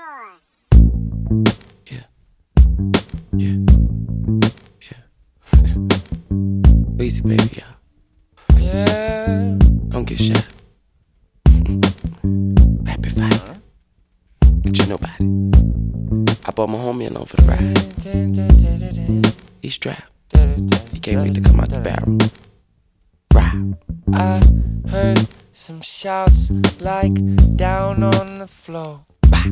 Yeah, yeah, yeah. Easy, baby, y'all. Yeah. Don't get shy. Rapid fire. But you know about it. I brought my homie along for the ride. He's strapped. He can't wait to come out the barrel. Ride. I heard some shouts like down on the floor.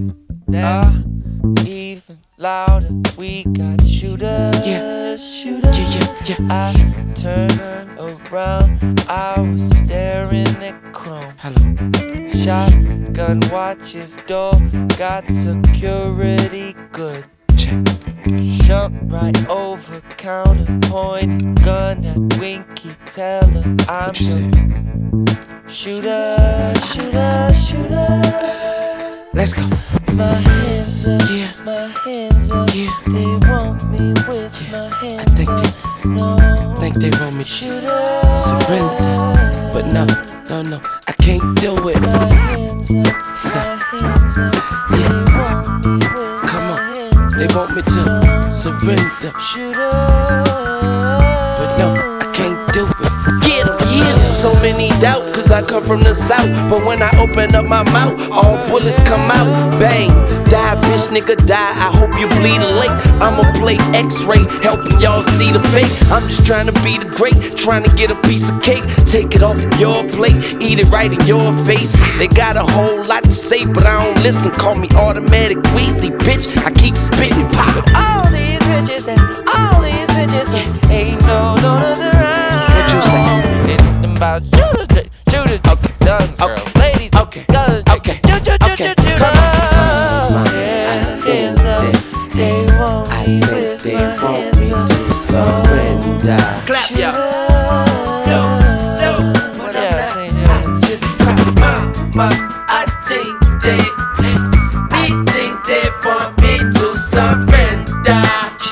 Even louder, we got shooters. Yeah. Shooters. Yeah. I turned around, I was staring at chrome. Hello. Shotgun watches door, got security good. Check. Jump right over counter, pointing gun at Winky, tell her I'm What you say? Shooter, shooter, shooter. Let's go. My hands up, Yeah. my hands up. Yeah. They want me with my hands think up. No, Think they want me to shooter. surrender, but no, I can't do it. My hands up, my hands up. They want me with Come my on, hands they up. want me to surrender, Shooter. but no, I can't do it. Get 'em, yeah. So many doubt, cause I come from the south. But when I open up my mouth, all bullets come out. Bang, die, bitch, nigga, die. I hope you bleed late. I'ma play X-ray, helping y'all see the fake. I'm just trying to be the great, trying to get a piece of cake. Take it off your plate, eat it right in your face. They got a whole lot to say, but I don't listen. Call me automatic Weezy, bitch. I keep spitting pop. All these riches and all these riches, but ain't no donors around. What you say? It's nothing about shooters, shooters, Okay. guns, girls, Okay. ladies, Okay. guns, Okay. Okay. Come on. Hands up, they want I me think with they my want me hands to surrender. Clap, y'all. No. What else ain't there? Just clap, I think they want me to surrender.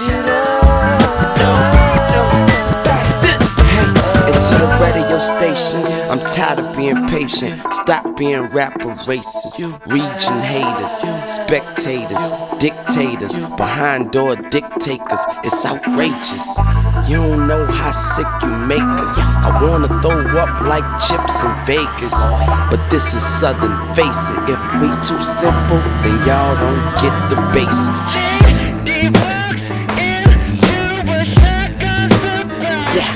Hey, into the radio stations. I'm tired of being patient. Stop being rapper racist. Region haters, spectators, dictators, behind door dictators. It's outrageous. You don't know how sick you make us. I wanna throw up like chips in Vegas, but this is Southern, face it. If we too simple, then y'all don't get the basics. Yeah.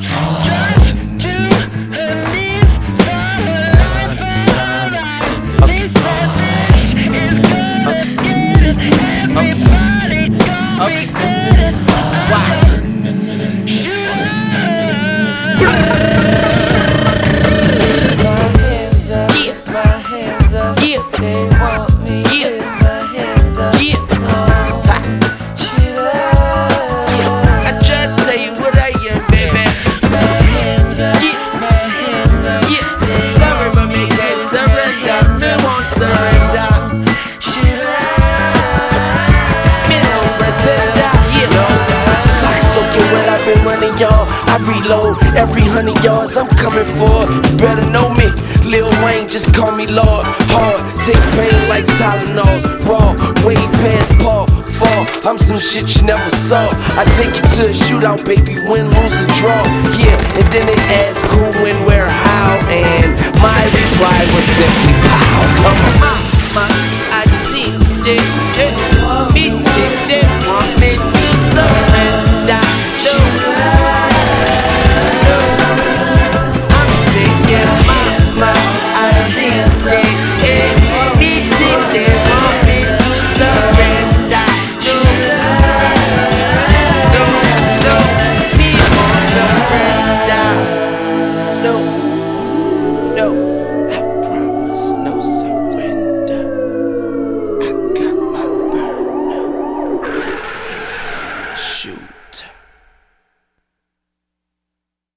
They want me with my hands up. I try to tell you what I am, baby. Sorry, but me can't surrender. Me won't surrender. Me no pretender. Socks soaking wet, I've been running, y'all. I reload every 100 yards. I'm coming for it. You better know me. Lil Wayne, just call me Lord. Hard, take pain like Tylenols. Raw, way past Paul. Fall, I'm some shit you never saw. I take you to a shootout, baby, win, lose, or draw. Yeah, and then they ask who, when, where, how, and my reply was simply pow. Come on, I think they